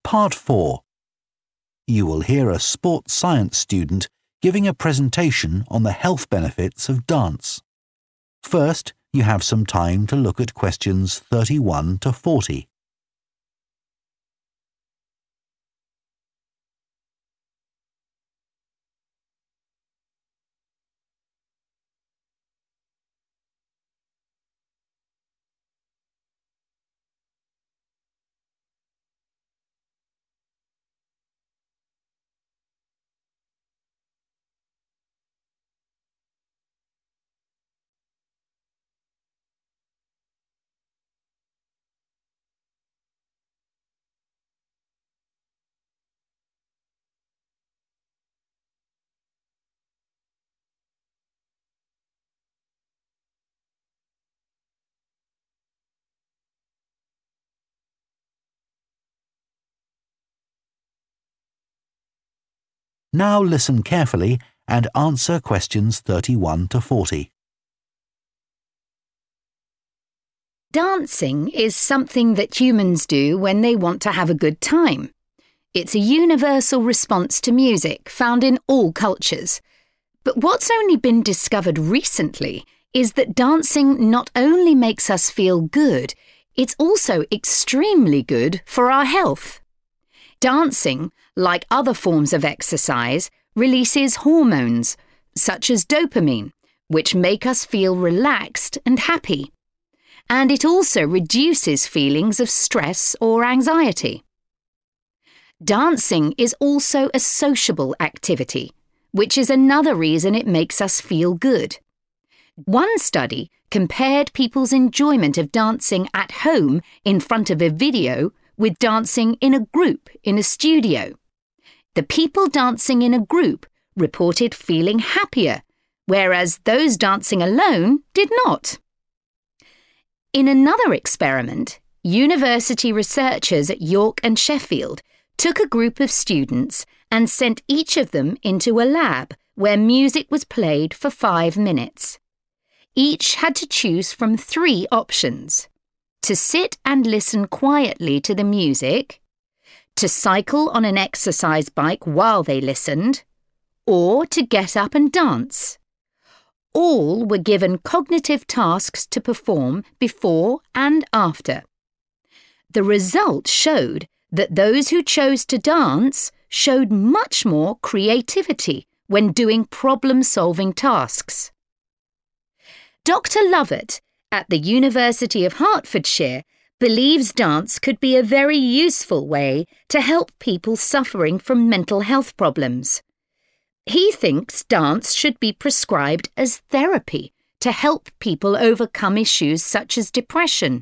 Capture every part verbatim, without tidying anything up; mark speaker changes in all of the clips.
Speaker 1: Part four. You will hear a sports science student giving a presentation on the health benefits of dance. First, you have some time to look at questions thirty-one to forty. Now listen carefully and answer questions thirty-one to forty.
Speaker 2: Dancing is something that humans do when they want to have a good time. It's a universal response to music found in all cultures. But what's only been discovered recently is that dancing not only makes us feel good, it's also extremely good for our health. Dancing, like other forms of exercise, releases hormones, such as dopamine, which make us feel relaxed and happy. And it also reduces feelings of stress or anxiety. Dancing is also a sociable activity, which is another reason it makes us feel good. One study compared people's enjoyment of dancing at home in front of a video with dancing in a group in a studio. The people dancing in a group reported feeling happier, whereas those dancing alone did not. In another experiment, university researchers at York and Sheffield took a group of students and sent each of them into a lab where music was played for five minutes. Each had to choose from three options: to sit and listen quietly to the music, to cycle on an exercise bike while they listened, or to get up and dance. All were given cognitive tasks to perform before and after. The result showed that those who chose to dance showed much more creativity when doing problem-solving tasks. Doctor Lovett at the University of Hertfordshire believes dance could be a very useful way to help people suffering from mental health problems. He thinks dance should be prescribed as therapy to help people overcome issues such as depression.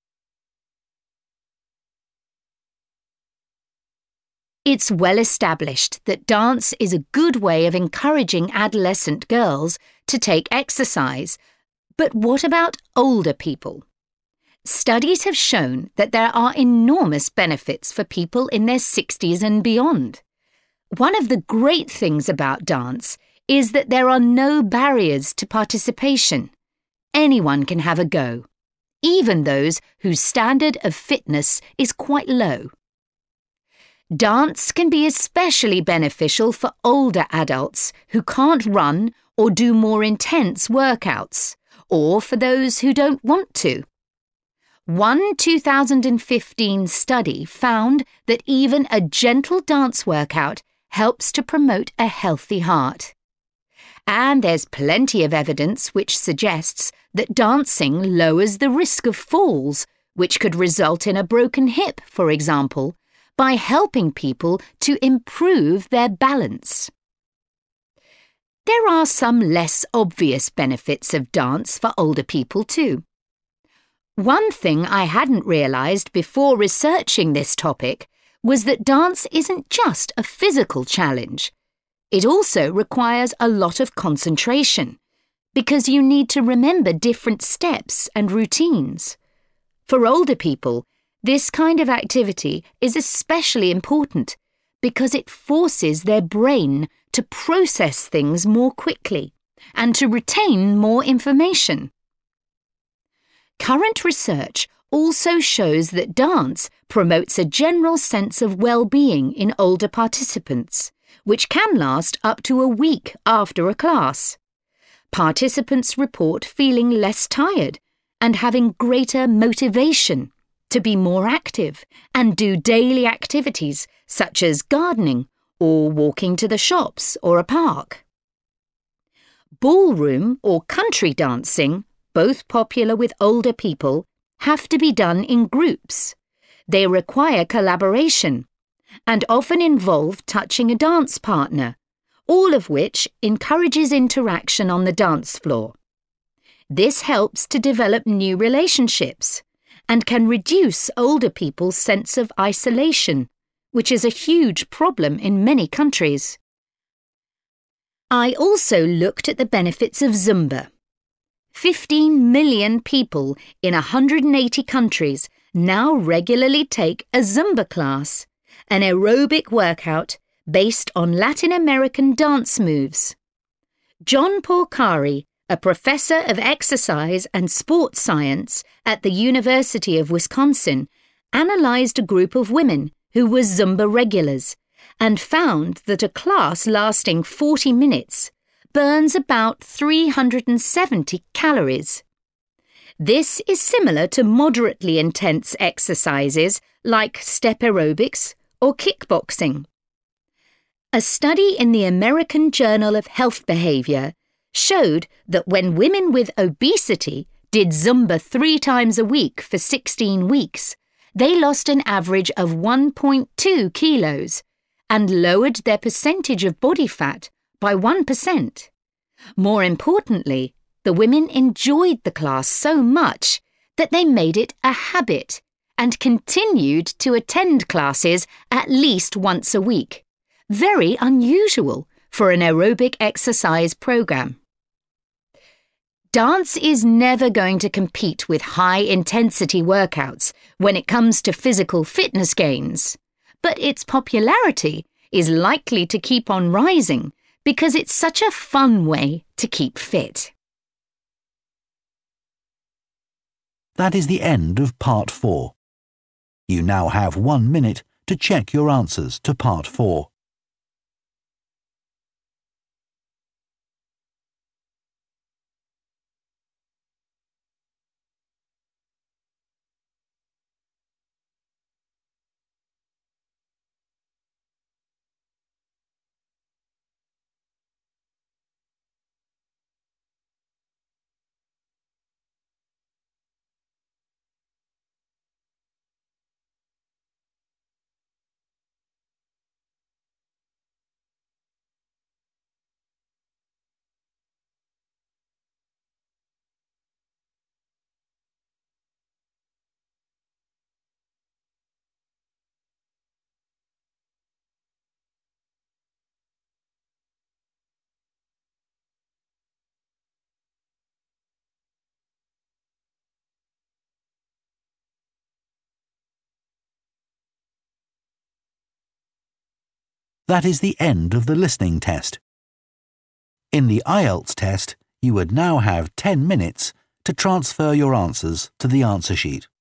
Speaker 2: It's well established that dance is a good way of encouraging adolescent girls to take exercise. But what about older people? Studies have shown that there are enormous benefits for people in their sixties and beyond. One of the great things about dance is that there are no barriers to participation. Anyone can have a go, even those whose standard of fitness is quite low. Dance can be especially beneficial for older adults who can't run or do more intense workouts, or for those who don't want to. One two thousand fifteen study found that even a gentle dance workout helps to promote a healthy heart. And there's plenty of evidence which suggests that dancing lowers the risk of falls, which could result in a broken hip, for example, by helping people to improve their balance. There are some less obvious benefits of dance for older people too. One thing I hadn't realised before researching this topic was that dance isn't just a physical challenge. It also requires a lot of concentration, because you need to remember different steps and routines. For older people, this kind of activity is especially important because it forces their brain to process things more quickly and to retain more information. Current research also shows that dance promotes a general sense of well-being in older participants, which can last up to a week after a class. Participants report feeling less tired and having greater motivation to be more active and do daily activities such as gardening or walking to the shops or a park. Ballroom or country dancing, both popular with older people, have to be done in groups. They require collaboration and often involve touching a dance partner, all of which encourages interaction on the dance floor. This helps to develop new relationships and can reduce older people's sense of isolation, which is a huge problem in many countries. I also looked at the benefits of Zumba. fifteen million people in one hundred eighty countries now regularly take a Zumba class, an aerobic workout based on Latin American dance moves. John Porcari, a professor of exercise and sports science at the University of Wisconsin, analysed a group of women who were Zumba regulars and found that a class lasting forty minutes burns about three hundred seventy calories. This is similar to moderately intense exercises like step aerobics or kickboxing. A study in the American Journal of Health Behavior showed that when women with obesity did Zumba three times a week for sixteen weeks, they lost an average of one point two kilos and lowered their percentage of body fat by one percent. More importantly, the women enjoyed the class so much that they made it a habit and continued to attend classes at least once a week. Very unusual for an aerobic exercise program. Dance is never going to compete with high-intensity workouts when it comes to physical fitness gains, but its popularity is likely to keep on rising because it's such a fun way to keep fit.
Speaker 1: That is the end of part four. You now have one minute to check your answers to part four. That is the end of the listening test. In the I E L T S test, you would now have ten minutes to transfer your answers to the answer sheet.